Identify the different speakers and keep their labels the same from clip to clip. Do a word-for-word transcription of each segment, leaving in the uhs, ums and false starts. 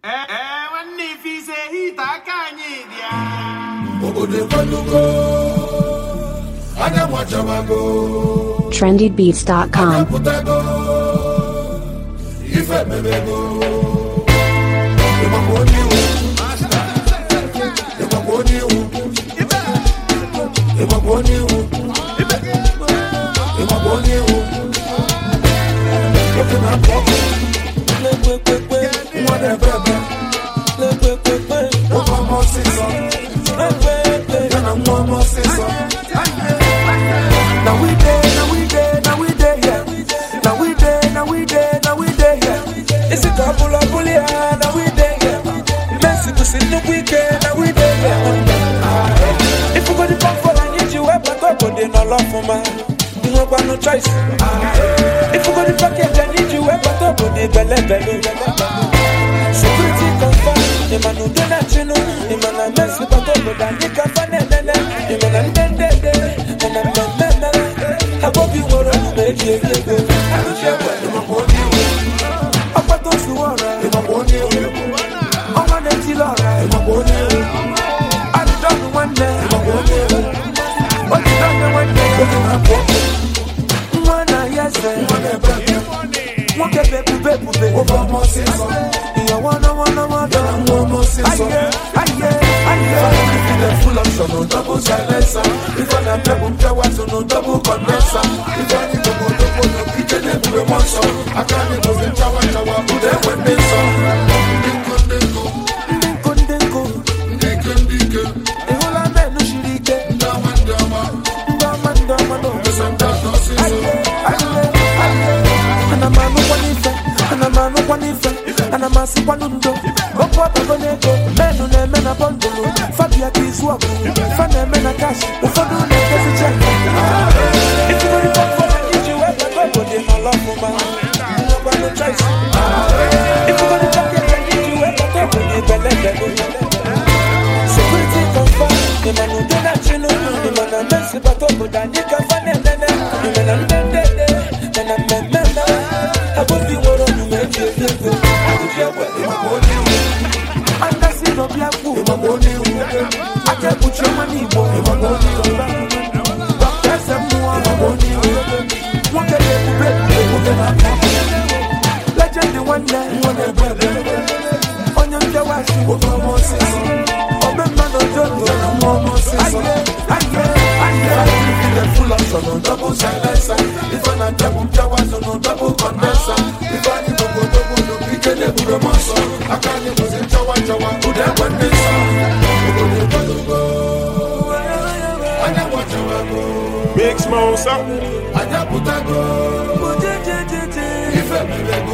Speaker 1: trendy beats dot com.
Speaker 2: Now we day, now we day, now we day, yeah. Now we day, now we day, now we day, yeah. It's a couple of bully, now we day, yeah. Mexico City, no weekend, now we day, yeah. If you got the pump for I need you, I put up on the no love for man. You don't got no choice. If you got the package, I need you, I put up on the belly, belly, security confirm. The man who did not know, the man I mess with, but over that, you can't find it, the man I'm dead, dead, dead, and I'm dead. I hope you were on the radio. I don't share what you want to do. I put those who are right. I want you. I want to tell all right. I want you. I don't know one day. I want you. But you don't know one day. I want you. One day, yes, sir. One day, baby, baby, baby. Over my sister. You want to, want to, want to. One more sister. I get, I get. Full option, no double silencer. If I am double power, so no double condenser. If I need to go to go to kitchen, then we want some. I can't go to tower, tower, put them when they saw. Dinko, dinko, dinko, dinko, dinko. The whole of men, no shirike. Dama, dama, dama, dama, no. And I'm a no one effect, and I'm a no one effect, and I'm a super nundo. Go pop a boneco, men who name men a bundle. Fabia is walk, Fana men a cash, the fun of the check. If you want to come for it, you have a couple of them, I love for man. You have no choice. If you want to come here, you have a couple of them, security confirm. The man who did not know, the man a mess with a couple that you can find it. The man a dead, dead, dead, and I'm a man. I hope you were on the radio. I would share what you want to do. And that's it, no black wood. I can't put your money, boy. Doctors and more. What can you do? Legend the one day. On your jawas, over more season. Open man of John, more more season. I get, I get. Full option, no double silencer. If I'm not double jawas, no double condenser. If I need to go double, no kitchen, they put a muscle. I can't use it, jawa, jawa, put them when they
Speaker 3: Big Smoke up.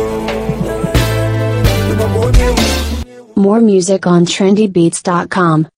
Speaker 1: More music on trendy beats dot com.